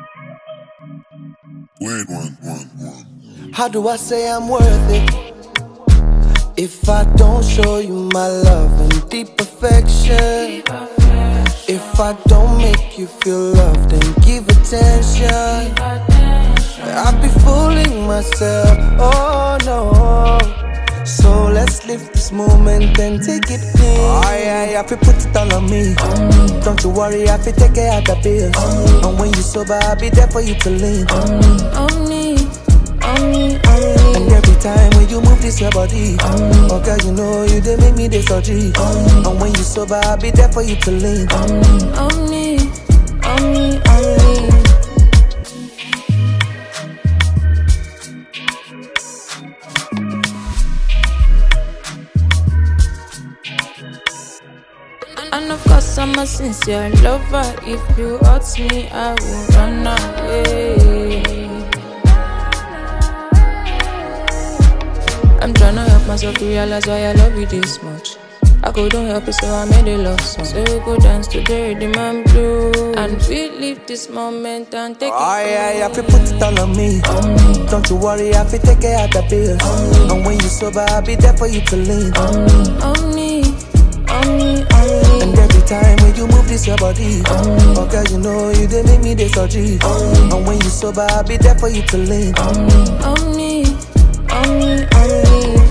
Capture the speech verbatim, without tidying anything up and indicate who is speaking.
Speaker 1: Wait, one, one, one.
Speaker 2: How do I say I'm worth it if I don't show you my love and deep affection? If I don't make you feel loved and give attention, I'd be fooling myself, oh no. So let's live this moment and take it clean. Oh yeah, yeah, I feel put it all on me. on me. Don't you worry, I feel take care of the bills. On and when you sober, I'll be there for you to lean.
Speaker 3: On me, on me, on me, on me.
Speaker 2: And every time when you move this your body, on me. Oh girl, you know you did make me this surgery. And when you sober, I'll be there for you to lean.
Speaker 3: On me, on me, on me, on me. And of course I'm a sincere lover. If you hurt me, I will run away. I'm tryna help myself to realize why I love you this much. I couldn't help it, so I made a love song. So we go dance to the rhythm and blue, and we live this moment and take
Speaker 2: oh,
Speaker 3: it.
Speaker 2: Oh yeah, yeah, I feel put it all on me.
Speaker 3: on me.
Speaker 2: Don't you worry, I feel take care of the bills. On and when you sober, I'll be there for you to lean.
Speaker 3: On me, on me, on me, on me.
Speaker 2: And every time when you move this your body, oh girl, you know you did make me this surgery. And when you sober, I'll be there for you to lean.
Speaker 3: On me, on me, on me, on me.